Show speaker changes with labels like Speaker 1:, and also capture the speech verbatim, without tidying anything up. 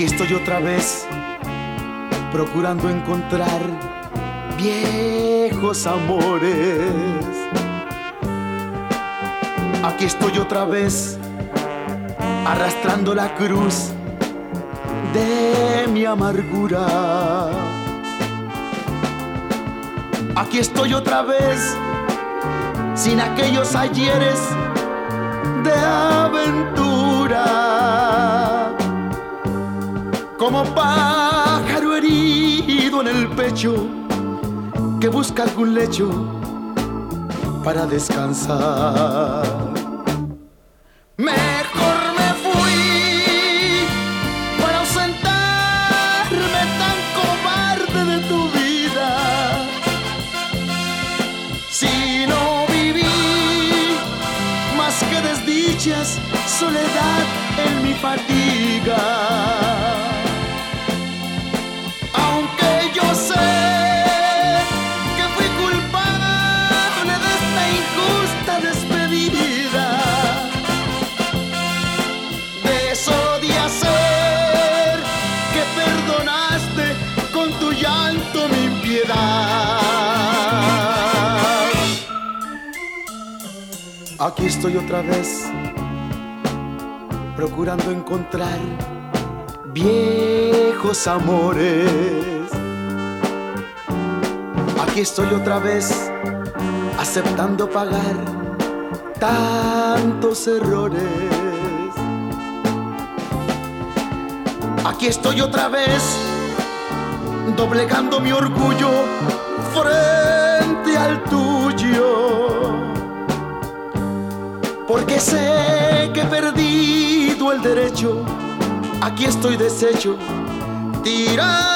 Speaker 1: estoy otra vez procurando encontrar viejos amores. Aquí estoy otra vez arrastrando la cruz de mi amargura. Aquí estoy otra vez sin aquellos ayeres de aventura, como pájaro herido en el pecho que busca algún lecho para descansar. Mejor me fui para ausentarme tan cobarde de tu vida. Si no viví más que desdichas, soledad en mi fatiga. Aunque yo sé que fui culpable de esta injusta despedida, de eso de hacer que perdonaste con tu llanto mi impiedad. Aquí estoy otra vez procurando encontrar viejos amores. Aquí estoy otra vez aceptando pagar tantos errores. Aquí estoy otra vez doblegando mi orgullo frente al tuyo, porque sé que he perdido el derecho. Aquí estoy deshecho, tirado